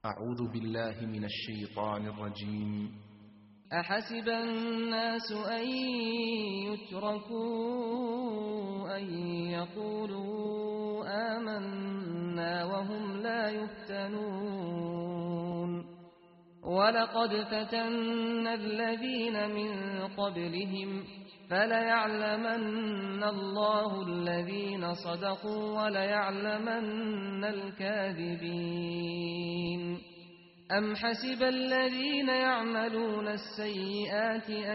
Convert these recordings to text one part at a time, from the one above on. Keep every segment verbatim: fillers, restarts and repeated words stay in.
أعوذ بالله من الشيطان الرجيم. أحسب الناس أن يتركوا أن يقولوا آمنا وهم لا يفتنون ولقد فتنا الذين من قبلهم فليعلمن الله الذين صدقوا وليعلمن الكاذبين. أم حسب الذين يعملون السيئات أن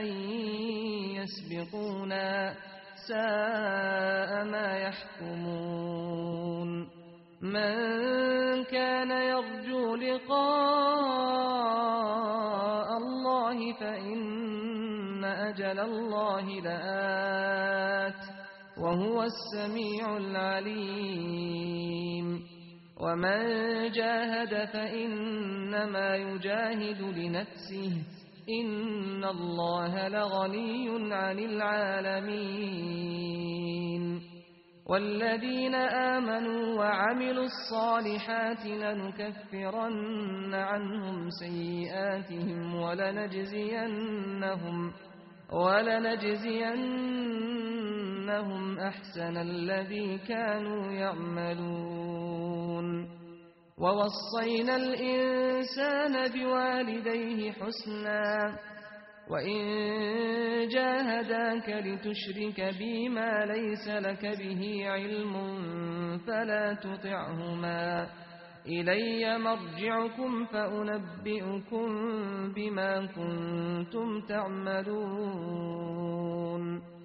يسبقونا ساء ما يحكمون. من كان يرجو لقاء الله فإن أجل الله لآت وهو السميع العليم. ومن جاهد فإنما يجاهد لنفسه إن الله لغني عن العالمين. والذين آمنوا وعملوا الصالحات لنكفرن عنهم سيئاتهم ولنجزينهم ولنجزينهم أحسن الذي كانوا يعملون. ووصينا الإنسان بوالديه حسنا وإن جاهداك لتشرك بي ما ليس لك به علم فلا تطعهما إلي مرجعكم فأنبئكم بما كنتم تعملون.